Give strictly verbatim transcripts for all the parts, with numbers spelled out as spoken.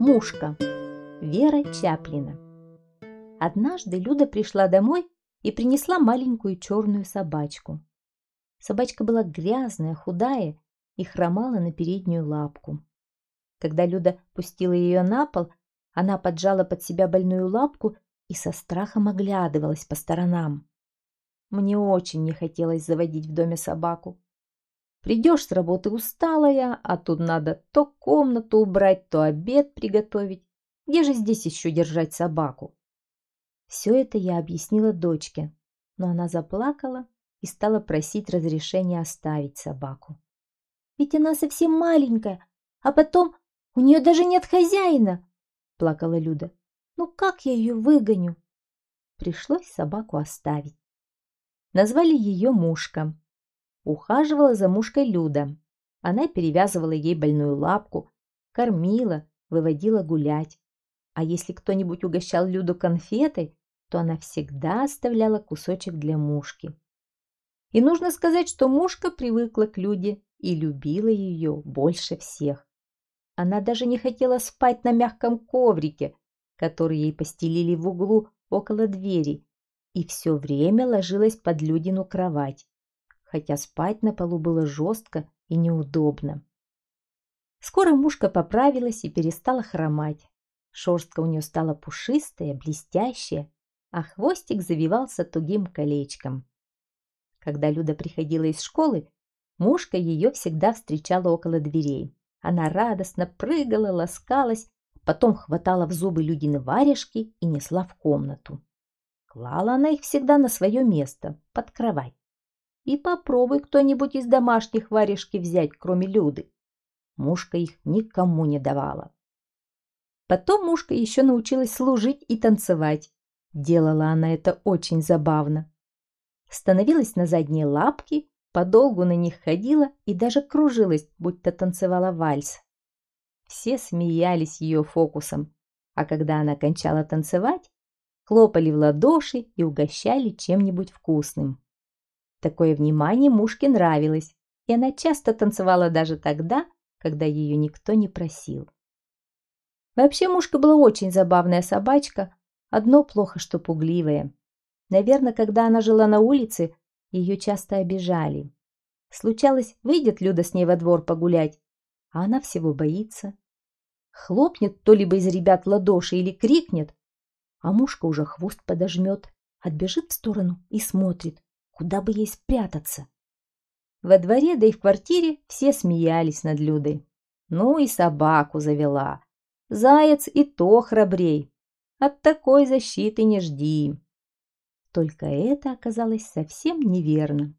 Мушка. Вера Чаплина. Однажды Люда пришла домой и принесла маленькую черную собачку. Собачка была грязная, худая и хромала на переднюю лапку. Когда Люда пустила ее на пол, она поджала под себя больную лапку и со страхом оглядывалась по сторонам. Мне очень не хотелось заводить в доме собаку. Придешь с работы усталая, а тут надо то комнату убрать, то обед приготовить. Где же здесь еще держать собаку? Все это я объяснила дочке, но она заплакала и стала просить разрешения оставить собаку. «Ведь она совсем маленькая, а потом у нее даже нет хозяина!» – плакала Люда. «Ну как я ее выгоню?» Пришлось собаку оставить. Назвали ее Мушка. Ухаживала за Мушкой Люда. Она перевязывала ей больную лапку, кормила, выводила гулять. А если кто-нибудь угощал Люду конфетой, то она всегда оставляла кусочек для Мушки. И нужно сказать, что Мушка привыкла к Люде и любила ее больше всех. Она даже не хотела спать на мягком коврике, который ей постелили в углу около двери, и все время ложилась под Людину кровать, хотя спать на полу было жестко и неудобно. Скоро Мушка поправилась и перестала хромать. Шерстка у нее стала пушистая, блестящая, а хвостик завивался тугим колечком. Когда Люда приходила из школы, Мушка ее всегда встречала около дверей. Она радостно прыгала, ласкалась, потом хватала в зубы Людины варежки и несла в комнату. Клала она их всегда на свое место, под кровать. И попробуй кто-нибудь из домашних варежки взять, кроме Люды. Мушка их никому не давала. Потом Мушка еще научилась служить и танцевать. Делала она это очень забавно. Становилась на задние лапки, подолгу на них ходила и даже кружилась, будто танцевала вальс. Все смеялись ее фокусом, а когда она кончала танцевать, хлопали в ладоши и угощали чем-нибудь вкусным. Такое внимание Мушке нравилось, и она часто танцевала даже тогда, когда ее никто не просил. Вообще Мушка была очень забавная собачка, одно плохо, что пугливая. Наверное, когда она жила на улице, ее часто обижали. Случалось, выйдет Люда с ней во двор погулять, а она всего боится. Хлопнет кто-либо из ребят в ладоши или крикнет, а Мушка уже хвост подожмет, отбежит в сторону и смотрит, куда бы ей спрятаться. Во дворе, да и в квартире все смеялись над Людой. Ну и собаку завела. Заяц и то храбрей. От такой защиты не жди. Только это оказалось совсем неверно.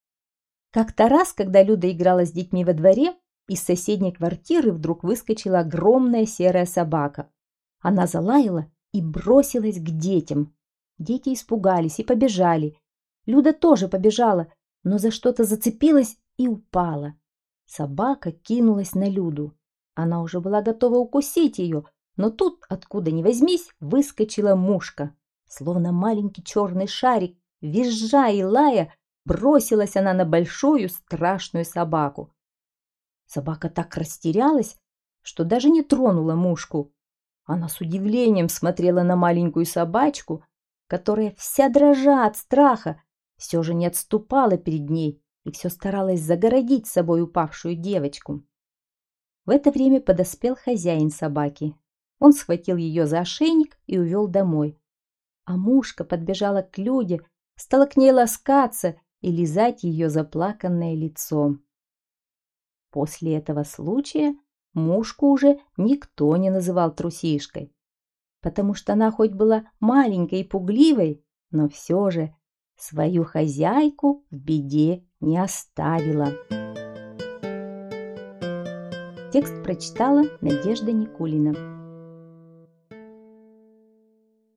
Как-то раз, когда Люда играла с детьми во дворе, из соседней квартиры вдруг выскочила огромная серая собака. Она залаяла и бросилась к детям. Дети испугались и побежали. Люда тоже побежала, но за что-то зацепилась и упала. Собака кинулась на Люду. Она уже была готова укусить ее, но тут, откуда ни возьмись, выскочила Мушка. Словно маленький черный шарик, визжа и лая, бросилась она на большую страшную собаку. Собака так растерялась, что даже не тронула Мушку. Она с удивлением смотрела на маленькую собачку, которая, вся дрожа от страха, все же не отступала перед ней и все старалась загородить собой упавшую девочку. В это время подоспел хозяин собаки. Он схватил ее за ошейник и увел домой. А Мушка подбежала к Люде, стала к ней ласкаться и лизать ее заплаканное лицо. После этого случая Мушку уже никто не называл трусишкой, потому что она хоть была маленькой и пугливой, но все же свою хозяйку в беде не оставила. Текст прочитала Надежда Никулина.